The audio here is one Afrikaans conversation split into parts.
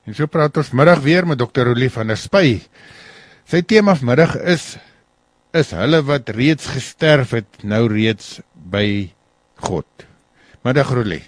En so praat ons middag weer met Dr. Roelie van der Spy. Sy tema vanmiddag is hulle wat reeds gesterf het, nou reeds by God. Middag Roelie.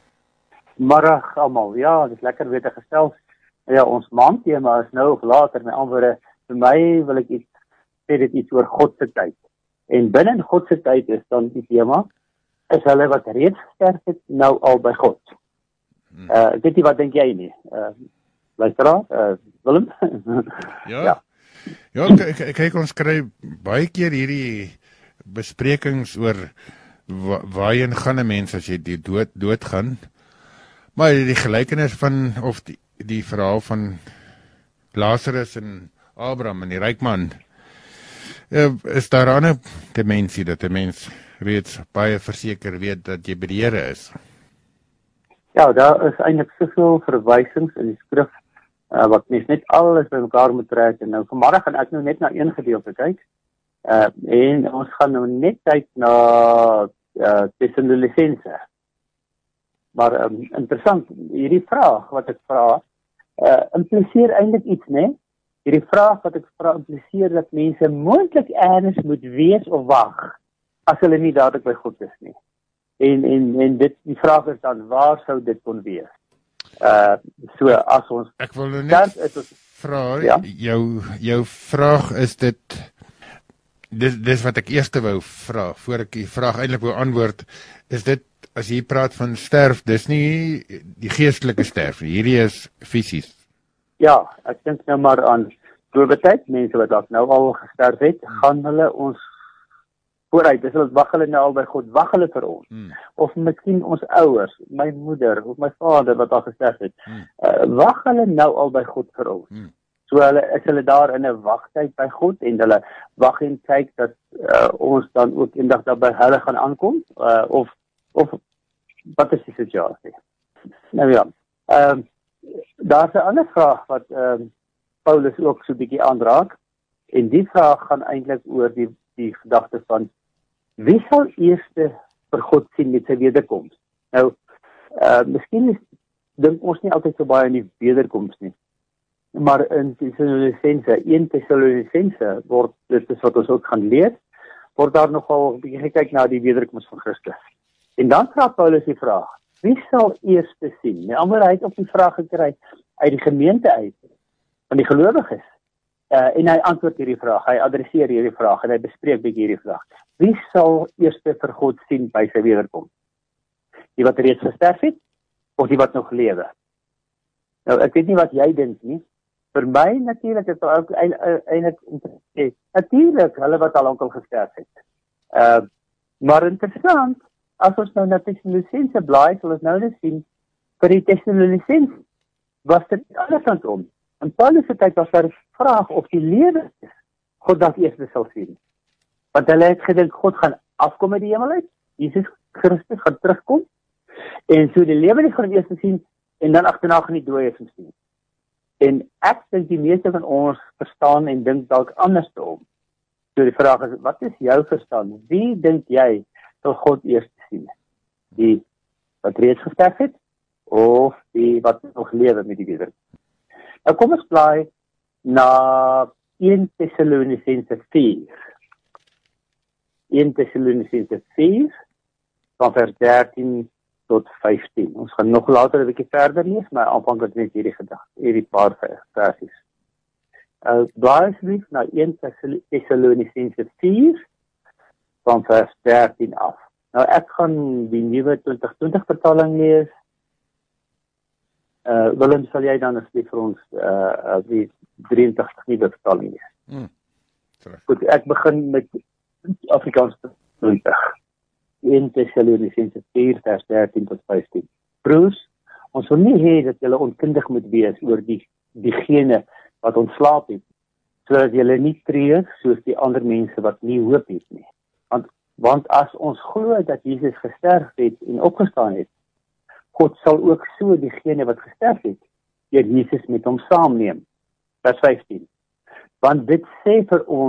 Middag almal. Ja, dit is lekker weer te gesels. Ja, ons maandtema is nou of later, met antwoorde, vir my wil ek sê dit iets oor God se tyd. En binne God se tyd is dan die tema, is hulle wat reeds gesterf het, nou al by God. Ek weet nie, wat dink jy nie? Luisteraar, Willem? Ja, kyk, ons kry baie keer hierdie besprekings oor waarheen gaan 'n mens as jy die dood gaan. Maar die gelykenis van, of die verhaal van Lazarus en Abraham en die ryk man, is daar 'n ander dimensie dat 'n mens reeds baie verseker weet dat jy by die Here is. Ja, daar is eintlik soveel verwysings in die skrif, wat mens net alles by mekaar moet trek. En nou vanmiddag gaan ek nou net na een gedeelte kyk, en ons gaan nou net kyk na Tessalonisense. Maar interessant, hierdie vraag wat ek vra, impliseer eintlik iets, né? Hierdie vraag wat ek vra impliseer dat mense moontlik ergens moet wees of wag, as hulle nie dadelik by God is nie. En die vraag is dan, waar sou dit kon wees? So as ons... Ek wil nou net vra, ja? jou vraag is dis wat ek eerste wou vra, voor ek die vraag eintlik wou antwoord, is dit, as jy praat van sterf, dis nie die geestelike sterf, hierdie is fisies. Ja, ek dink nou maar aan doodtyd, mense wat dalk nou al gesterf het, gaan hulle ons vooruit, dis hulle wag hulle nou al by God, wag hulle vir ons, of miskien ons ouers, my moeder, of my vader wat al gesterf het, wag hulle nou al by God vir ons. So is hulle daar in 'n wagtyd by God, en hulle wag en kyk dat ons dan ook eendag daar by hulle gaan aankom, of wat is die situasie? Nou ja, daar is 'n ander vraag wat Paulus ook so 'n bietjie aanraak, en die vraag gaan eintlik oor die gedagte van, wie sal eerste vir God sien met sy wederkoms? Nou, miskien dink ons nie altyd so baie aan die wederkoms nie, maar in Tessalonisense, 1 Tessalonisense, word, dit is wat ons ook gaan lees, word daar nogal 'n bietjie gekyk na die wederkoms van Christus. En dan vra Paulus die vraag, wie sal eerste sien? Nou, hy het ook die vraag gekry uit die gemeente uit, van die gelowiges, en hy antwoord hierdie vraag, hy adresseer hierdie vraag, en hy bespreek bietjie hierdie vraag. Wie sal eerste vir God sien by sy wederkoms? Die wat reeds gesterf het, of die wat nog lewe? Nou, ek weet nie wat jy dink nie. Vir my natuurlik is daar ook eintlik natuurlik hulle wat al lankal gesterf het. Maar interessant, as ons nou na Tessalonisense blaai, sal ons nou net sien, vir die Tessalonisense was dit andersom. In Paulus se tyd was daar 'n vraag of die lewe God dalk eers sal sien. Want hulle het gedink God gaan afkom uit die hemel uit, Jesus Christus gaan terugkom, en so die lewe gaan eers sien, en dan agterna gaan die dooies sien. En ek dink die meeste van ons verstaan en dink dalk andersom. So die vraag is, wat is jou verstaan? Wie dink jy sal God eers sien? Die wat reeds gesterf het, of die wat nog lewe met die wederkoms? Nou kom ons blaai na 1 Tessalonisense 4. 1 Tessalonisense 4, van vers 13 tot 15. Ons gaan nog later 'n bietjie verder lees, maar aanvanklik net hierdie paar versies. Blaai asseblief na 1 Tessalonisense 4, van vers 13 af. Nou ek gaan die nuwe 2020 vertaling lees. Willem, sal jy dan asseblief vir ons die 83 nuwe vertaling lees? Goed, ek begin met Afrikaans 20. 1 Tessalonisense 4 vers 13 tot 15. Broers, ons wil nie hê dat julle onkundig moet wees oor diegene wat ontslaap het, sodat julle nie treur soos die ander mense wat nie hoop het nie. Want as ons glo dat Jesus gesterf het en opgestaan het, God sal ook so diegene wat gesterf het, deur Jesus met hom saamneem. Vers 15. Want dit sê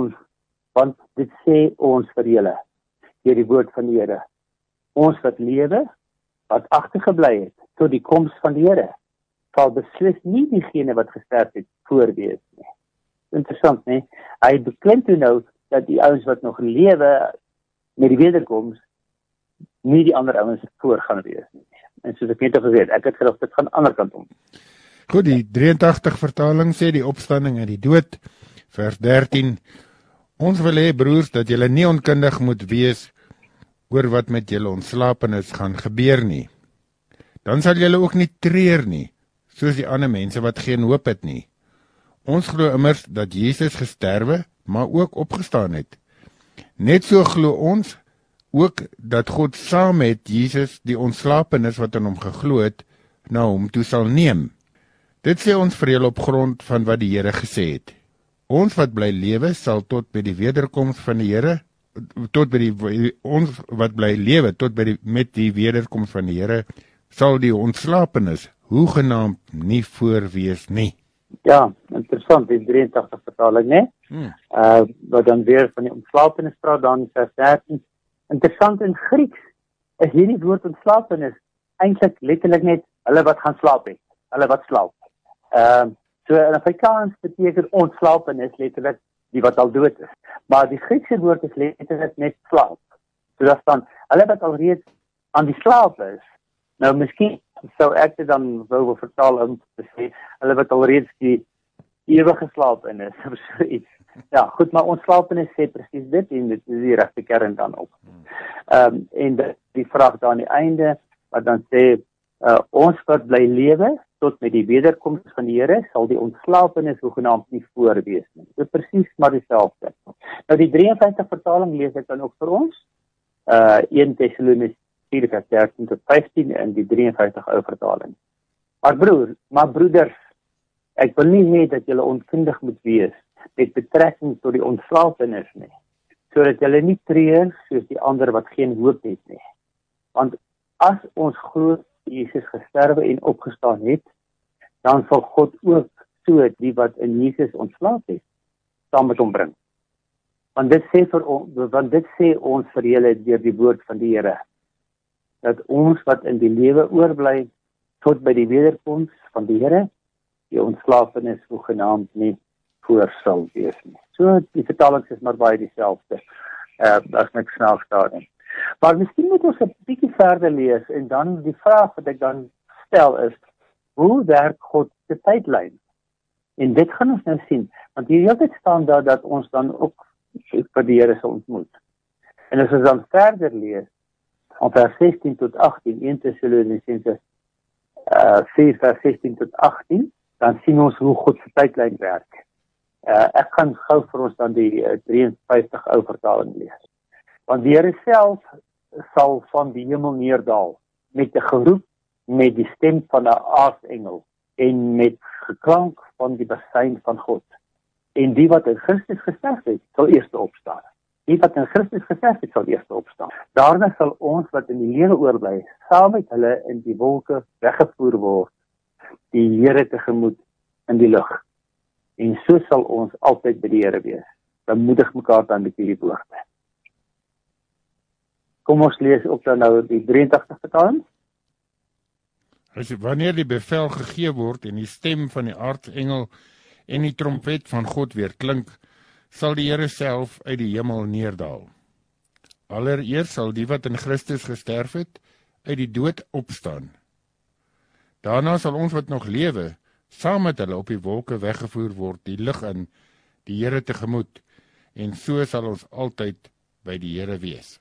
ons vir julle, deur die woord van die Here. Ons wat lewe, wat agtergebly het tot die koms van die Here, sal beslis nie diegene wat gesterf het voorwees nie. Interessant, nee. Hy beklemtoon toe nou dat die ouens wat nog lewe met die wederkoms nie die ander ouens voor gaan wees nie. En soos ek net al gesê het, ek het gedacht dit gaan ander kant om. Goed, die 83 vertaling sê die opstanding uit die dood, vers 13. Ons wil hê, broers, dat julle nie onkundig moet wees oor wat met julle ontslapenis gaan gebeur nie. Dan sal julle ook nie treur nie, soos die ander mense wat geen hoop het nie. Ons glo immers dat Jesus gesterwe, maar ook opgestaan het. Net so glo ons ook dat God saam met Jesus die ontslapenis wat in hom geglo het, na hom toe sal neem. Dit sê ons vir julle op grond van wat die Here gesê het. Ons wat bly lewe sal tot by die wederkoms van die Here, ons wat bly lewe tot by met die wederkoms van die Here, sal die ontslapenis hoegenaamd nie voorwees nie. Ja, interessant, die 83 vertaling, né? Wat dan weer van die ontslapenis praat, dan vers 13. Interessant, in Grieks is hierdie woord ontslapenis eintlik letterlik net hulle wat gaan slaap het, hulle wat slaap. So in Afrikaans beteken ontslapenis letterlik die wat al dood is. Maar die Griekse woord is letterlik net slaap. So dat dan hulle wat alreeds aan die slaap is. Nou miskien sou ek dit dan wou vertaal om te sê, hulle wat alreeds die ewige slaap in is, of so iets. Ja, goed, maar ontslapenis sê presies dit, en dit is die regte kern dan op. En die vraag daar aan die einde, wat dan sê, ons wat bly lewe, tot met die wederkoms van die Here, sal die ontslapenis hoegenaamd nie voorwees nie. Dit is presies maar dieselfde. Nou die 53 vertaling lees ek dan ook vir ons, 1 Thessalonians 4 vers 13 tot 15 in die 53 ou vertaling. Maar broeders, ek wil nie hê dat julle onkundig moet wees met betrekking tot die ontslapenis nie, sodat julle nie treur soos die ander wat geen hoop het nie. Want as ons glo Jesus gesterwe en opgestaan het, dan sal God ook so die wat in Jesus ontslaap het, saam met hom bring. Want dit sê ons vir julle deur die woord van die Here, dat ons wat in die lewe oorbly, tot by die wederkoms van die Here, die ontslapenis hoegenaamd nie voor sal wees nie. So, die vertalings is maar baie dieselfde, as ek snaaks daarin. Maar miskien moet ons 'n bietjie verder lees, en dan die vraag wat ek dan stel is, hoe werk God se tydlyn? En dit gaan ons nou sien, want hier altyd staan daar dat ons dan ook vir die Here sal ontmoet. En as ons dan verder lees, op vers 16 tot 18, 1 Thessalonians 4 vers 16 tot 18, dan sien ons hoe God se tydlyn werk. Ek gaan gou vir ons dan die 53 ou vertaling lees. Want die Here self sal van die hemel neerdal, met 'n geroep, met die stem van 'n aartsengel, en met geklank van die basuin van God. En die wat in Christus gesterf het, sal eers opstaan. Die wat in Christus gesterf het, sal eers opstaan. Daarna sal ons wat in die lewe oorbly, saam met hulle in die wolke weggevoer word, die Here tegemoet in die lug. En so sal ons altyd by die Here wees. Bemoedig mekaar dan met hierdie woorde. Kom ons lees ook dan nou die 83 vertaling. Wanneer die bevel gegee word en die stem van die aartsengel en die trompet van God weer klink, sal die Here self uit die hemel neerdal. Allereers sal die wat in Christus gesterf het, uit die dood opstaan. Daarna sal ons wat nog lewe, saam met hulle op die wolke weggevoer word, die lug in, die Here tegemoet, en so sal ons altyd by die Here wees.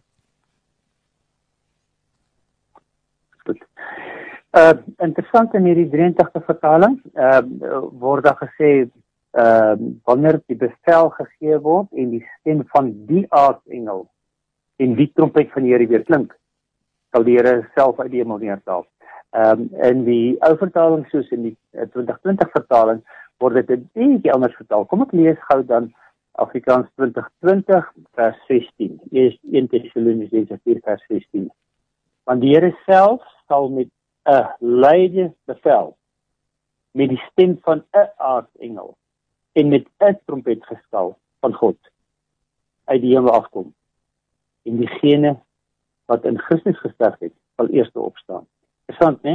Goed. Interessant in hierdie 83 vertaling, word daar gesê, wanneer die bevel gegee word en die stem van die aartsengel en die trompet van die Here weer klink, sal die Here self uit die hemel neerdal. In die ou vertaling, soos in die 2020 vertaling, word dit 'n bietjie anders vertaal. Kom ek lees gou dan Afrikaans 2020 vers 16. 1 Thessalonians 4 vers 16. Want die Here self sal met 'n luide bevel, met die stem van 'n aartsengel en met 'n trompetgeskal van God uit die hemel afkom. En diegene wat in Christus gesterf het, sal eers opstaan. Interessant, né?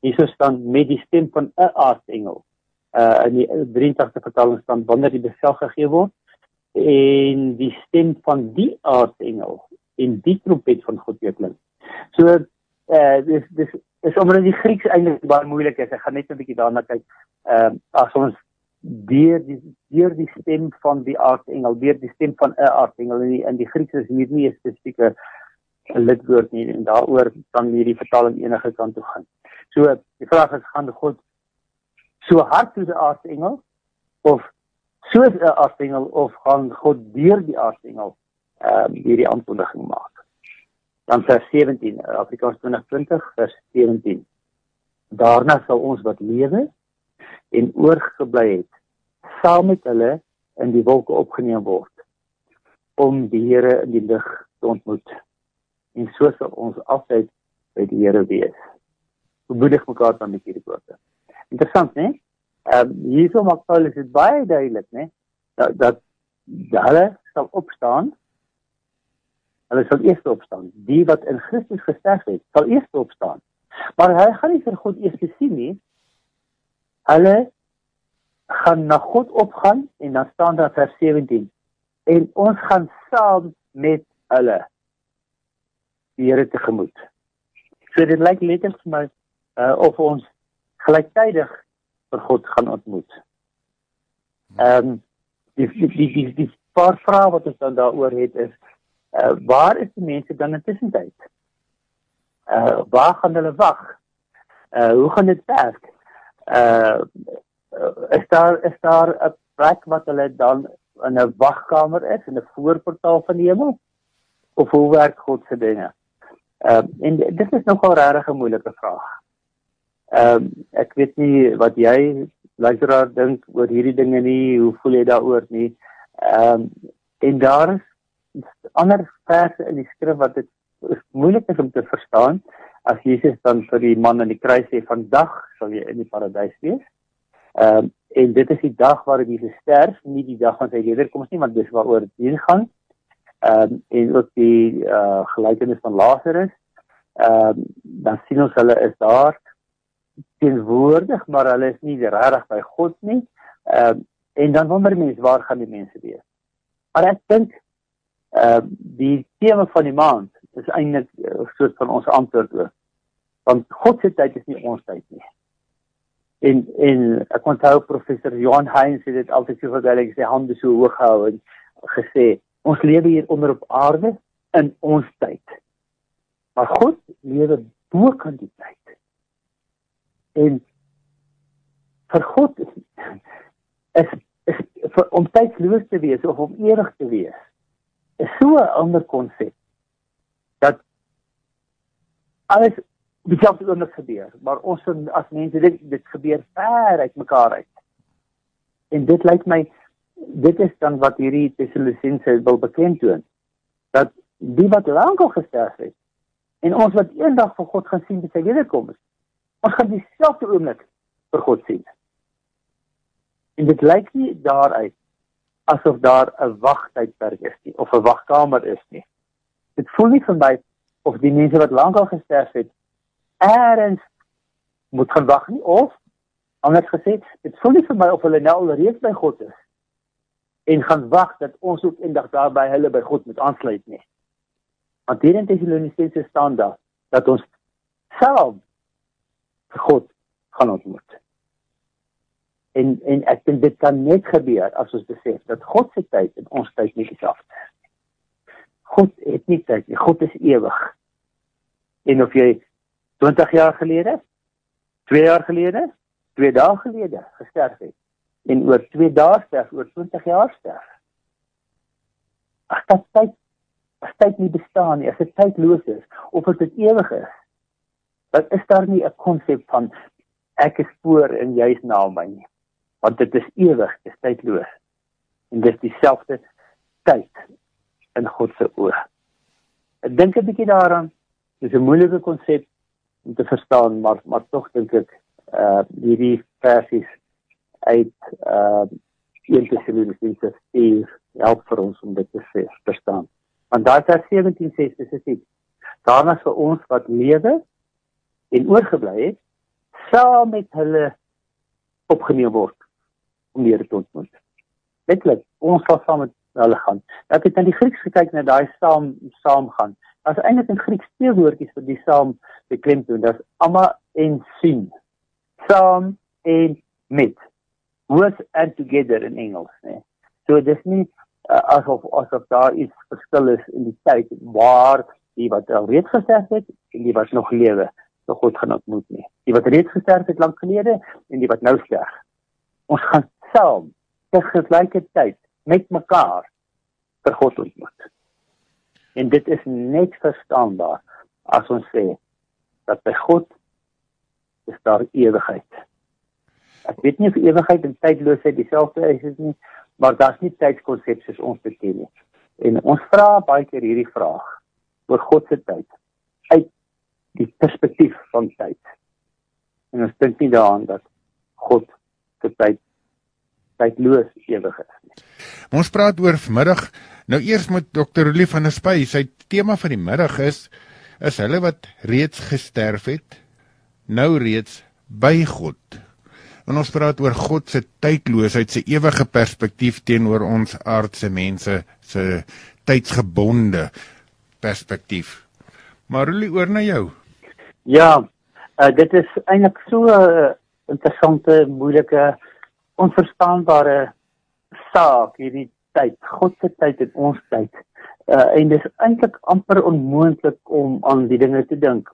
Hierso staan met die stem van 'n aartsengel. In die 83 vertaling staan wanneer die bevel gegee word en die stem van die aartsengel en die trompet van God weer klink. So dis is omdat die Grieks eintlik baie moeilik is. Ek gaan net 'n bietjie daarna kyk. As ons deur die stem van die aartsengel, deur die stem van 'n aartsengel in die Grieks is hier nie 'n spesifieke lidwoord nie en daaroor kan hierdie vertaling enige kant toe gaan. So die vraag is, gaan God so hard soos 'n aartsengel of soos 'n aartsengel of gaan God deur die aartsengel hierdie aankondiging maak? Dan vers 17, Afrikaans 2020 vers 17. Daarna sal ons wat lewe en oorgebly het, saam met hulle in die wolke opgeneem word, om die Here in die lig te ontmoet. En so sal ons altyd by die Here wees. Bemoedig mekaar dan met hierdie woorde. Interessant, né? Hierso maak Paulus dit baie duidelik, né? Dat hulle sal opstaan. Hulle sal eers opstaan. Die wat in Christus gesterf het, sal eers opstaan. Maar hulle gaan nie vir God eers sien nie. Hulle gaan na God opgaan en dan staan daar vers 17. En ons gaan saam met hulle die Here tegemoet. So dit lyk letterlik vir my of ons gelyktydig vir God gaan ontmoet. Die paar vrae wat ons dan daaroor het is, waar is die mense dan in tussentyd? Waar gaan hulle wag? Hoe gaan dit werk? Is daar 'n plek wat hulle dan in 'n wagkamer is, in 'n voorportaal van die hemel? Of hoe werk God se dinge? En dit is nogal regtig 'n moeilike vraag. Ek weet nie wat jy, luisteraar, dink oor hierdie dinge nie, hoe voel jy daaroor nie? En daar is ander verse in die skrif wat dit moeilik is om te verstaan, as Jesus dan vir die man aan die kruis sê, vandag sal jy in die paradys wees. En dit is die dag waarop Jesus sterf, nie die dag van sy wederkoms nie, want dis waaroor dit hier gaan. En ook die gelykenis van Lazarus, dan sien ons hulle is daar teenwoordig, maar hulle is nie regtig by God nie. En dan wonder mens, waar gaan die mense wees? Maar ek dink die tema van die maand is eintlik 'n soort van ons antwoord ook. Want God se tyd is nie ons tyd nie. En ek onthou professor Johan Heinz het dit altyd so verduidelik, sy hande so hoog gehou en gesê, ons lewe hier onder op aarde in ons tyd. Maar God lewe bo kan die tyd. En vir God is om tydsloos te wees of om ewig te wees, is so 'n ander konsep dat alles op dieselfde oomblik gebeur, maar ons as mense dit gebeur ver uit mekaar uit. En dit lyk my, dit is dan wat hierdie Tessalonisense wil beklemtoon, dat die wat lankal gesterf het en ons wat eendag vir God gaan sien by sy wederkoms, ons gaan dieselfde oomblik vir God sien. En dit lyk nie daaruit asof daar 'n wagtydperk is nie, of 'n wagkamer is nie. Dit voel nie vir my of die mense wat lankal gesterf het, ergens moet gaan wag nie, of, anders gesê, dit voel nie vir my of hulle nou alreeds by God is, en gaan wag dat ons ook eendag daar by hulle by God moet aansluit nie. Want hier in Tessalonisense staan daar, dat ons saam vir God gaan ontmoet. En ek dink dit kan net gebeur as ons besef dat God se tyd en ons tyd nie dieselfde is. God het nie tyd nie, God is ewig. En of jy 20 jaar gelede, 2 jaar gelede, 2 dae gelede gesterf het, en oor 2 dae sterf, oor 20 jaar sterf. As tyd nie bestaan nie, as dit tydloos is, of as dit ewig is, dan is daar nie 'n konsep van, ek is voor en jy is na my nie. Want dit is ewig, dit is tydloos. En dit is dieselfde tyd in God se oë. Ek dink 'n bietjie daaraan, dis 'n moeilike konsep om te verstaan, maar tog dink ek, hierdie versies uit 1 Tessalonisense 4 help vir ons om dit te verstaan. Want daar vers 17 sê spesifiek, daarna sal ons wat lewe en oorgebly het, saam met hulle opgeneem word om die Here te ontmoet. Letterlik, ons sal saam met hulle gaan. Ek het in die Grieks gekyk na daai saam gaan. As eintlik in Grieks twee woordjies vir die saam beklemtoon, dis ama en syn. Saam en met. With and together in Engels, nee. So dis nie asof daar iets verskil is in die tyd waar die wat al reeds gesterf het en die wat nog lewe, so God gaan ontmoet nie. Die wat reeds gesterf het lank gelede en die wat nou sterf. Ons gaan saam tegelijkertijd met mekaar vir God ontmoet. En dit is net verstaanbaar as ons sê dat by God is daar ewigheid. Ek weet nie of ewigheid en tydloosheid dieselfde is nie, maar daar's nie tydskonsep soos ons dit ken nie. En ons vra baie keer hierdie vraag oor God se tyd uit die perspektief van tyd. En ons dink nie daaraan dat God se tyd tydloos ewig is nie. Ons praat oor vanmiddag, nou eers met Dr. Roelie van der Spy. Sy tema van die middag is hulle wat reeds gesterf het, nou reeds by God. En ons praat oor God se tydloosheid, sy ewige perspektief teenoor ons aardse mense se tydsgebonde perspektief. Maar Roelie, oor na jou. Ja, dit is eintlik so 'n interessante, moeilike, onverstaanbare saak, hierdie tyd, God se tyd en ons tyd. En dis eintlik amper onmoontlik om aan die dinge te dink.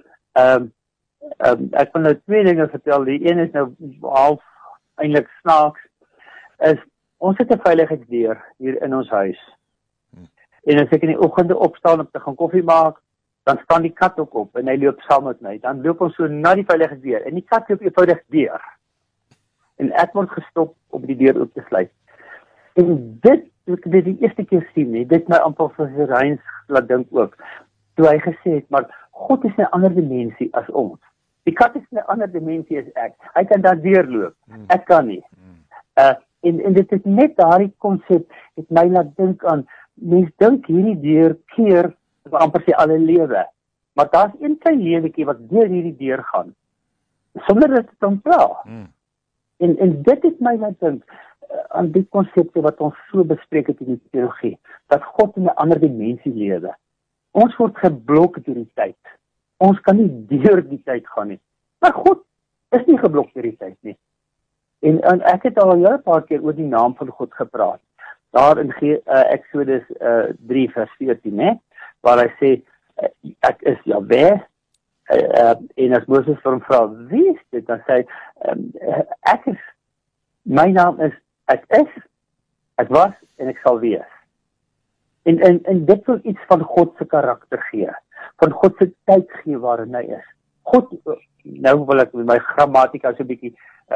Ek wil nou twee dinge vertel. Die een is nou half eintlik snaaks, is ons het 'n veiligheidsdeur hier in ons huis. En as ek in die oggende opstaan om te gaan koffie maak, dan staan die kat ook op en hy loop saam met my. Dan loop ons so na die veiligheidsdeur en die kat loop eenvoudig deur. En ek word gestop om die deur oop te sluit. En dit, ek het dit die eerste keer sien nie, dit my amper vir Reins laat dink ook, toe hy gesê het, maar God is in 'n ander dimensie as ons. Die kat is in 'n ander dimensie as ek. Hy kan daar deurloop. Ek kan nie. En dit is net daardie konsep het my laat dink aan, mens dink hierdie deur keer amper sy alle lewe. Maar daar's een klein lewetjie wat deur hierdie deur gaan. Sonder dat dit hom pla. En dit het my laat dink aan die konsepte wat ons so bespreek het in die teologie, dat God in 'n ander dimensie lewe. Ons word geblok deur die tyd. Ons kan nie deur die tyd gaan nie. Maar God is nie geblok deur die tyd nie. En ek het al 'n paar keer oor die naam van God gepraat. Daar in Exodus 3 vers 14, hè, waar hy sê, ek is Jahweh, en as Moses vir hom vra, wie is dit? Dan sê hy, my naam is, ek is, ek was, en ek sal wees. En dit wil iets van God se karakter gee, van God se tyd gee waarin hy is. God, nou wil ek met my grammatika so 'n bietjie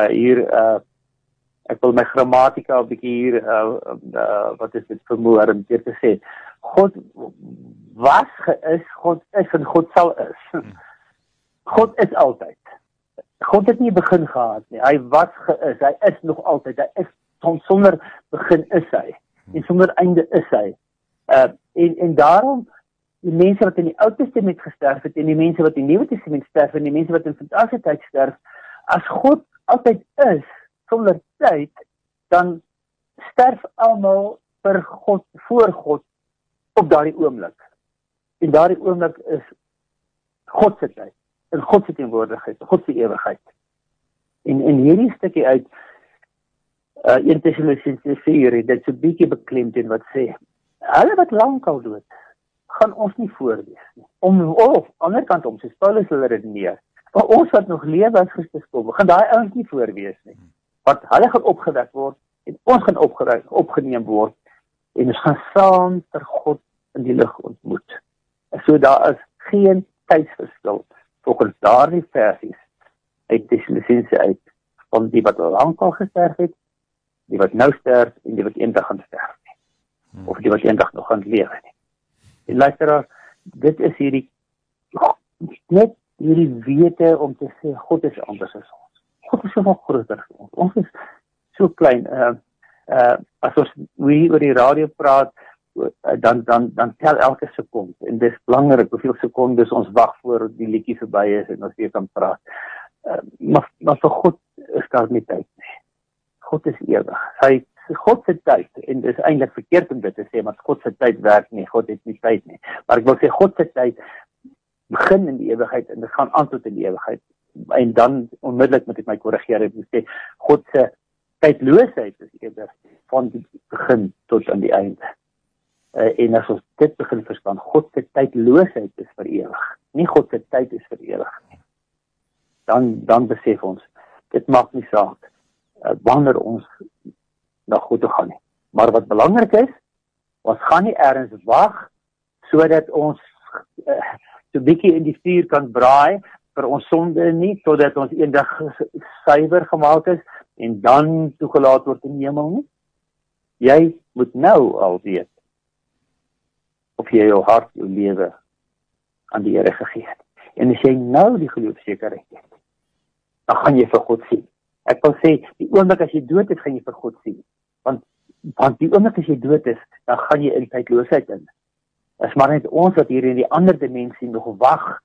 ek wil my grammatika 'n bietjie hier, wat is dit vermoor om dit te sê. God was geis, God is en God sal is. God is altyd. God het nie begin gehad nie. Hy was geis, hy is nog altyd. Hy is sonder begin is hy. En sonder einde is hy. En daarom die mense wat in die Ou Testament gesterf het en die mense wat in die Nuwe Testament sterf en die mense wat in vandag se tyd sterf, as God altyd is sonder tyd, dan sterf almal vir God, voor God op daardie oomblik. En daardie oomblik is God se tyd, en God se teenwoordigheid, God se ewigheid. En hierdie stukkie uit 1 Tessalonisense 4, dit so 'n bietjie beklemtoon wat sê, hulle wat lankal dood, gaan ons nie voorwees nie. Of ander kant om, soos Paulus hulle redeneer, maar ons wat nog lewe as Christus kom, gaan daai ouens nie voorwees nie. Want hulle gaan opgewek word, en ons gaan opgeneem word, en ons gaan saam ter God in die lig ontmoet. So daar is geen tydsverskil, volgens daardie versies, uit Tessalonisense uit, van die wat lankal gesterf het, die wat nou sterf, en die wat eendag gaan sterf nie. Of die wat eendag nog gaan lewe nie. En luisteraar, dit is net hierdie wete om te sê, God is anders as ons. God is soveel groter as ons. Ons is so klein. As ons oor die radio praat, dan tel elke sekonde. En dis belangrik hoeveel sekondes ons wag voor die liedjie verby is en ons weer kan praat. Maar vir God is daar nie tyd nie. God is ewig. God se tyd, en dit is eintlik verkeerd om dit te sê, maar God se tyd werk nie, God het nie tyd nie. Maar ek wil sê, God se tyd begin in die ewigheid, en dit gaan aan tot in die ewigheid. En dan, onmiddellik moet ek my korrigeer, ek moet sê, God se tydloosheid is eerder van die begin tot aan die einde. En as ons dit begin verstaan, God se tydloosheid is vir ewig. Nie God se tyd is vir ewig nie. Dan besef ons, dit maak nie saak wanneer ons na God toe gaan nie. Maar wat belangrik is, ons gaan nie ergens wag sodat ons so bietjie in die vuur kan braai vir ons sonde nie, totdat ons eendag suiwer gemaak is en dan toegelaat word in die hemel nie. Jy moet nou al weet of jy jou hart, jou lewe aan die Here gegee het. En as jy nou die geloofsekerheid het, dan gaan jy vir God sien. Ek wil sê, die oomblik as jy dood is, gaan jy vir God sien. Want die oomblik as jy dood is, dan gaan jy in tydloosheid in. Dit is maar net ons wat hier in die ander dimensie nog wag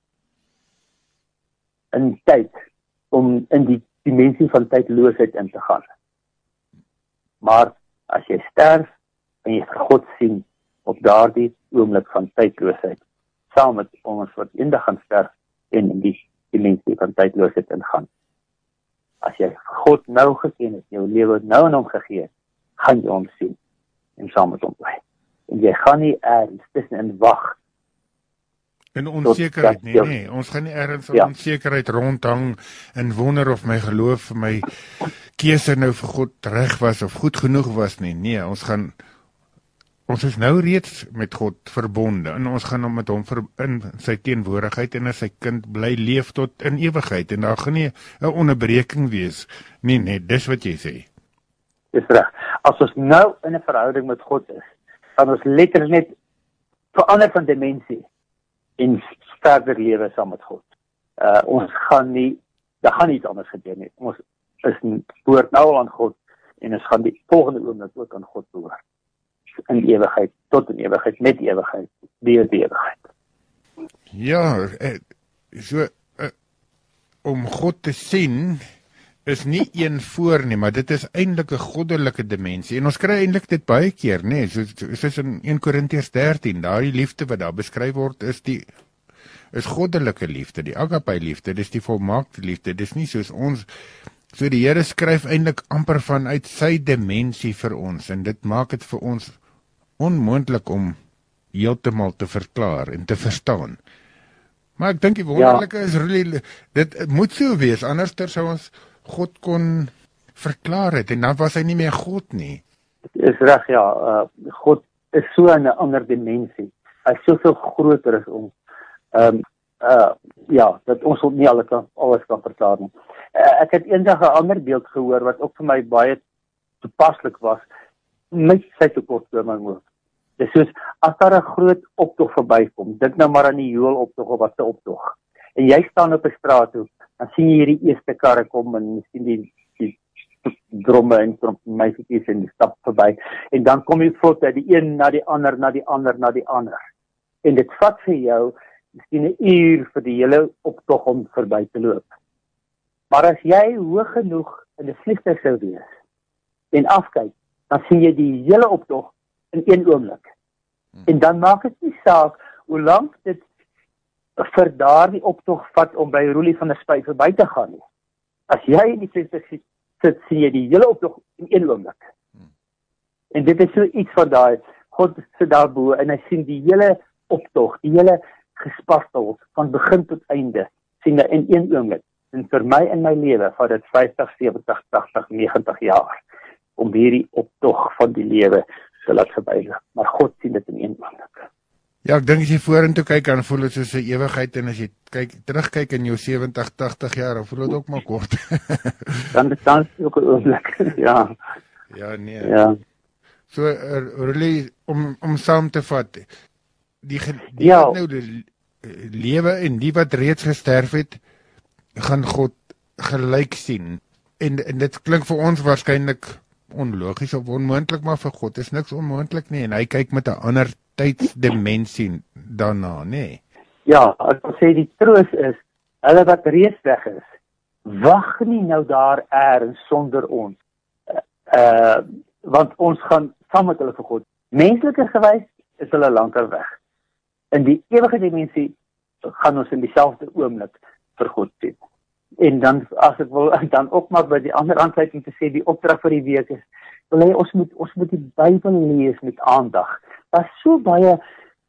in tyd om in die dimensie van tydloosheid in te gaan. Maar as jy sterf en jy vir God sien op daardie oomblik van tydloosheid, saam met ons wat eendag gaan sterf en in die dimensie van tydloosheid ingaan. As jy God nou geken het, jou lewe nou aan hom gegee het, gaan jy hom sien en saam met hom bly. En jy gaan nie ergens tussenin wag. In onsekerheid, nee, ons gaan nie ergens in onsekerheid rondhang en wonder of my geloof, my keuse nou vir God reg was of goed genoeg was nie. Nee, ons is nou reeds met God verbonde en ons gaan met hom in sy teenwoordigheid en as sy kind bly leef tot in ewigheid en daar gaan nie 'n onderbreking wees nie, net dis wat jy sê. Dis reg. As ons nou in 'n verhouding met God is, gaan ons letterlik net verander van dimensie en verder lewe saam met God. Ons gaan nie, daar gaan iets anders gebeur nie. Ons is behoort nou al aan God en ons gaan die volgende oomblik ook aan God behoort. In ewigheid, tot in ewigheid, met ewigheid, deur die ewigheid. Ja, om God te sien is nie een voor nie, maar dit is eintlik 'n goddelike dimensie. En ons kry eintlik dit baie keer, nê, soos in 1 Korintiërs 13, daardie liefde wat daar beskryf word, is goddelike liefde, die agape liefde, dis die volmaakte liefde, dis nie soos ons. So die Here skryf eintlik amper vanuit sy dimensie vir ons, en dit maak dit vir ons onmoontlik om heeltemal te verklaar en te verstaan. Maar ek dink die wonderlike is really, dit moet so wees, anders sou ons God kon verklaar het, en dan was hy nie meer God nie. Dit is reg, God is so in 'n ander dimensie. Hy is soveel groter as ons. Dat ons nie alles kan verklaar nie. Ek het eendag 'n ander beeld gehoor, wat ook vir my baie toepaslik was, met sy tekortkoming ook. Dis soos, as daar 'n groot optog verbykom, dink nou maar aan die Joel-optog of wat se optog, en jy staan op 'n straat toe, dan sien jy hierdie eerste karre kom, en sien die dromme en meisietjies en die stap verby, en dan kom jy vlot uit die een na die ander, na die ander, en dit vat vir jou miskien 'n uur vir die hele optog om verby te loop. Maar as jy hoog genoeg in 'n vliegtuig sou wees, en afkyk, dan sien jy die hele optog in een oomblik. En dan maak dit nie saak hoe lank dit vir daardie optog vat om by Roelie van der Spy verby te gaan nie. As jy in die vliegtuig sit, sien jy die hele optog in een oomblik. En dit is so iets van daai, God sit daarbo en hy sien die hele optog, die hele gespastel van begin tot einde, sien hy in een oomblik. En vir my in my lewe vat dit 50, 70, 80, 90 jaar om hierdie optog van die lewe te laat verbyloop. Maar God sien dit in een oomblik. Ja, ek dink as jy vorentoe kyk, dan voel dit soos 'n ewigheid, en as jy terugkyk in jou 70, 80 jaar, dan voel dit ook maar kort. Dan is dit ook 'n oomblik, ja. Ja, nee. Ja. So, really, om saam te vat, die wat nou die lewe en die wat reeds gesterf het, gaan God gelyk sien. En dit klink vir ons waarskynlik onlogies of onmoontlik, maar vir God is niks onmoontlik nie, en hy kyk met 'n ander tydsdimensie daarna, nê? Ja, ek wil sê die troos is, hulle wat reeds weg is, wag nie nou daar eers sonder ons. Want ons gaan saam met hulle vir God. Menslike gewys is hulle lankal weg. In die ewige dimensie gaan ons in dieselfde oomblik vir God sien. En dan, as ek wil dan ook maar by die ander aansluiting te sê, die opdrag vir die week is, wil hy, ons moet die Bybel lees met aandag. Daar's so baie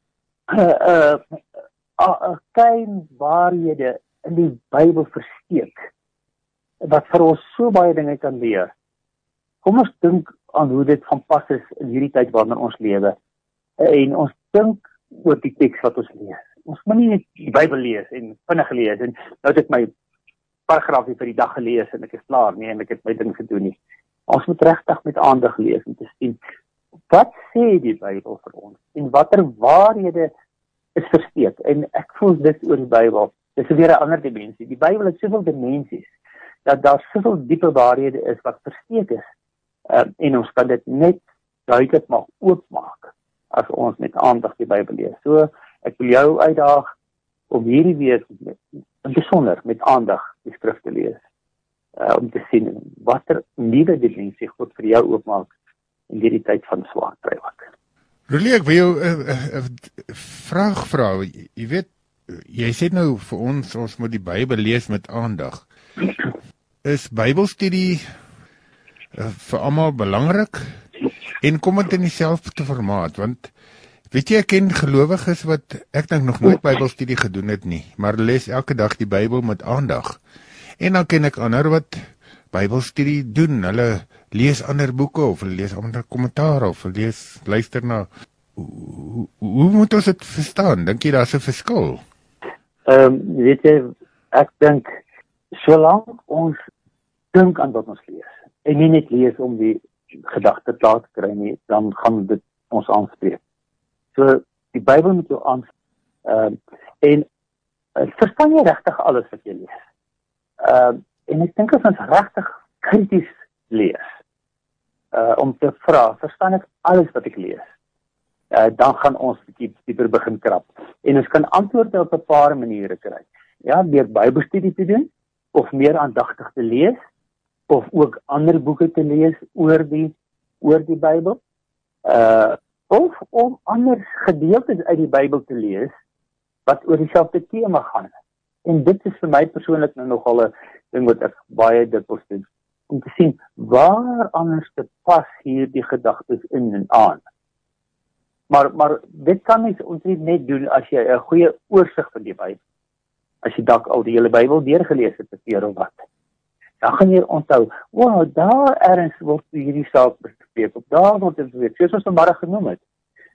klein waarhede in die Bybel versteek, wat vir ons so baie dinge kan leer. Kom ons dink aan hoe dit van pas is in hierdie tyd waarin ons lewe. En ons dink oor die teks wat ons lees. Ons moet nie net die Bybel lees en vinnig lees en nou het ek my paragraafie vir die dag gelees en ek is klaar nie en ek het my ding gedoen nie. Ons moet regtig met aandag lees en te sien wat sê die Bybel vir ons en watter waarhede is versteek. En ek voel dit oor die Bybel. Dis weer 'n ander dimensie. Die Bybel het soveel dimensies dat daar soveel diepe waarhede is wat versteek is. En ons kan dit net duidelik mag oopmaak as ons met aandag die Bybel lees. So, ek wil jou uitdaag om hierdie week in besonder met aandag die skrif te lees. Om te sien watter nuwe dimensie God vir jou oopmaak in hierdie tyd van swaar kry ook. Rulie, ek wil jou 'n vraag vra. Jy weet, jy sê nou vir ons moet die Bybel lees met aandag. Is Bybelstudie vir almal belangrik? En kom dit in dieselfde formaat? Want weet jy, ek ken gelowiges wat ek dink nog nooit Bybelstudie gedoen het nie, maar hulle lees elke dag die Bybel met aandag. En dan ken ek ander wat Bybelstudie doen. Hulle lees ander boeke of hulle lees ander kommentare of hulle luister na. Hoe moet ons dit verstaan? Dink jy daar's 'n verskil? Weet jy, ek dink solank ons dink aan wat ons lees en nie net lees om die gedagte klaar te kry nie, dan gaan dit ons aanspreek. So die Bybel moet jou aanspreek. En verstaan jy regtig alles wat jy lees? En ek dink as ons regtig krities lees, om te vra, verstaan ek alles wat ek lees? Dan gaan ons dieper begin krap. En ons kan antwoorde op 'n paar maniere kry. Ja, deur Bybelstudie te doen, of meer aandagtig te lees, of ook ander boeke te lees oor die Bybel, of om ander gedeeltes uit die Bybel te lees, wat oor dieselfde tema gaan. En dit is vir my persoonlik nou nogal 'n ding wat ek baie dikwels doen, om te sien, waar anders te pas hier die gedagtes in en aan. Maar dit kan ons nie net doen as jy 'n goeie oorsig van die Bybel. As jy dalk al die hele Bybel deurgelees het, 'n keer of wat. Dan gaan jy onthou, wow, daar ergens word hierdie saak bespreek, of daar word dit bespreek, soos ons vanmôre genoem het.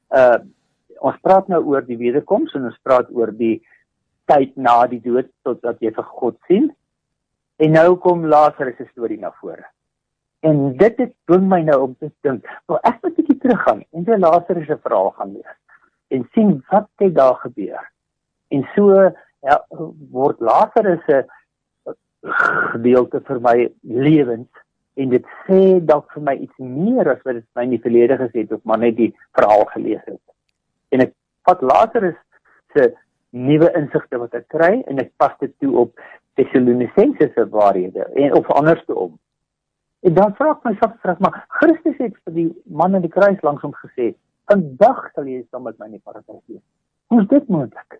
Ons praat nou oor die wederkoms, en ons praat oor die tyd na die dood, totdat jy vir God sien. En nou kom Lazarus se storie na vore. En dit dwing my nou om te dink, ek moet 'n bietjie teruggaan en die Lazarus se verhaal gaan lees en sien wat het daar gebeur. En so word Lazarus se gedeelte vir my lewend, en dit sê dalk vir my iets meer as wat dit my in die verlede gesê het, of maar net die verhaal gelees het. En ek vat Lazarus se nuwe insigte wat ek kry, en ek pas dit toe op Tessalonisense se waarhede, of andersom. En dan vra ek myself, maar Christus het vir die man in die kruis langs hom gesê, vandag sal jy saam met my in die paradys wees. Hoe is dit moontlik?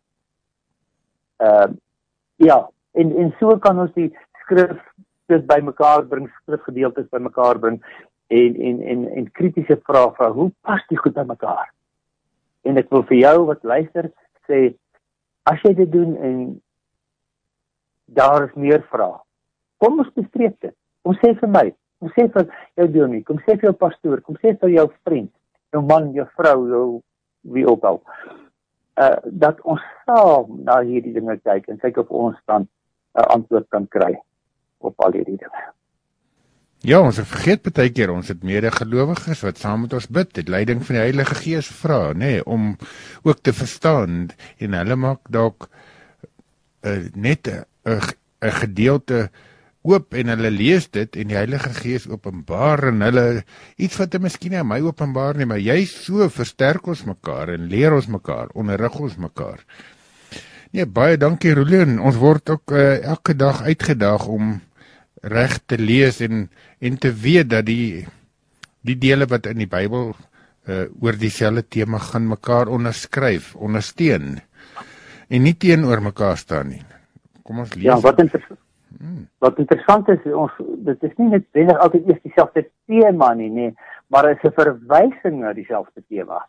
En so kan ons die skrif bymekaar bring, skrifgedeeltes bymekaar bring, en kritiese vrae vra, hoe pas die goed bymekaar? En ek wil vir jou wat luister sê, as jy dit doen en daar is meer vrae, kom ons bespreek dit. Kom sê vir my, kom sê vir jou dominee, kom sê vir jou pastoor, kom sê vir jou vriend, jou man, jou vrou, jou wie ook al, dat ons saam na hierdie dinge kyk en kyk of ons dan 'n antwoord kan kry op al hierdie dinge. Ja, ons vergeet baie keer, ons het medegelowiges wat saam met ons bid, dit leiding van die Heilige Gees vra, om ook te verstaan, en hulle maak dalk net 'n gedeelte oop en hulle lees dit en die Heilige Gees openbaar en hulle iets wat hy miskien aan my openbaar nie, maar jy so versterk ons mekaar en leer ons mekaar, onderrig ons mekaar. Nee, baie dankie Rolien, ons word ook elke dag uitgedaag om reg te lees en te weet dat die dele wat in die Bybel oor dieselfde tema gaan mekaar ondersteun en nie teenoor mekaar staan nie. Kom ons lees. Ja, wat interessant is, dit is nie net altyd eers dieselfde tema nie, maar is 'n verwysing na dieselfde tema.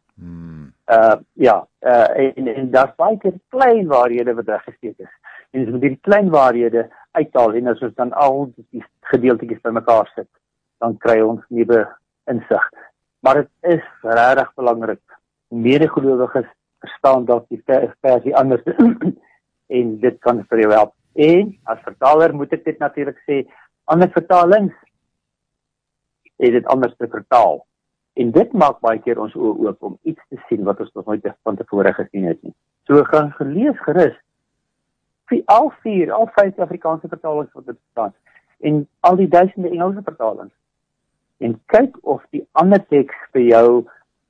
En daar's baie keer klein waarhede wat weggesteek is. En as ons die klein waarhede uithaal en as ons dan al die gedeeltetjies bymekaar sit, dan kry ons nuwe insig. Maar dit is regtig belangrik. Medegelowiges verstaan dalk die versie anders en dit kan vir jou help. En as vertaler moet ek dit natuurlik sê, ander vertalings het dit anders te vertaal. En dit maak baie keer ons oë oop om iets te sien wat ons nog nooit van tevore gesien het nie. So gaan gelees gerus al 5 Afrikaanse vertalings wat dit staan en al die duisende Engelse vertalings. En kyk of die ander teks vir jou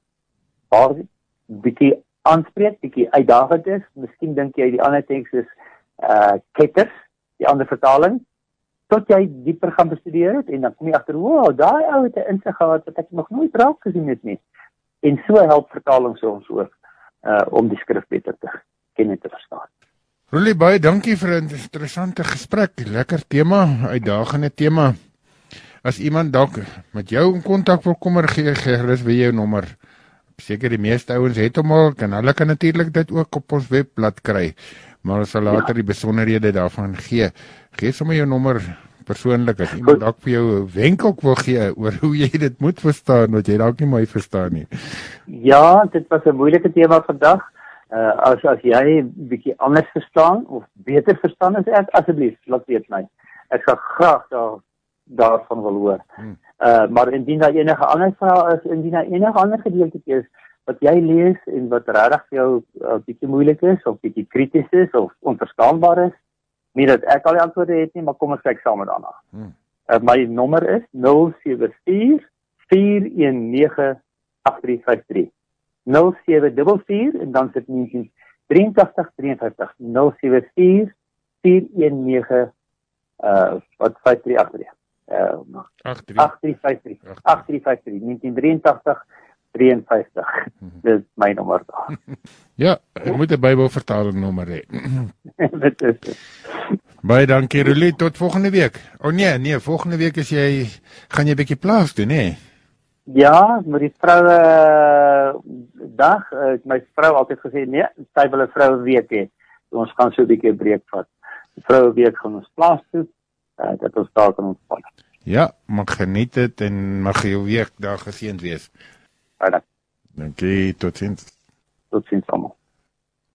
bietjie aanspreek, bietjie uitdagend is. Miskien dink jy die ander teks is ketters, die ander vertaling, tot jy dieper gaan bestudeer het en dan kom jy agter, daai ou het 'n insig gehad wat ek nog nooit raak gesien het nie. En so help vertalings ons ook om die skrif beter te ken en te verstaan. Roelie, baie dankie vir 'n interessante gesprek. Lekker tema, uitdagende tema. As iemand dalk met jou in kontak wil kom, gee gerus weer jou nommer. Seker die meeste ouens het hom al, en hulle kan natuurlik dit ook op ons webblad kry. Maar ons sal later die besonderhede daarvan gee. Gee sommer jou nommer persoonlik as iemand dalk vir jou 'n wenk ook wil gee oor hoe jy dit moet verstaan, wat jy dalk nie mooi verstaan nie. Ja, dit was 'n moeilike tema vandag. As jy 'n bietjie anders verstaan of beter verstaan as ek, asseblief laat weet my. Ek sal graag daarvan wil hoor. Maar indien daar enige ander vrae is, indien daar enige ander gedeelte is wat jy lees en wat regtig vir jou bietjie moeilik is of bietjie krities is of onverstaanbaar is, nie dat ek al die antwoorde het nie, maar kom ons kyk saam daarna. My nommer is 074-419-8353. 0744 en dan sit 1983 074 419 53 agter. 8353 1983 53. Dis my nommer daar. Ja, ek moet 'n Bybelvertaling nommer hê. Dit is. Baie dankie Roelie, tot volgende week. Nee, volgende week gaan jy 'n bietjie plaas doen, hè? Ja, met die vroue dag, my vrou altyd gesê nee, sy wil 'n vroue week hê. Ons gaan so 'n bietjie 'n breek vat. Die vroue week gaan ons plaas toe, dat ons daar kan ontspan. Ja, mag geniet dit en mag jou week daar geseënd wees. Dankie. Dankie, totsiens. Totsiens.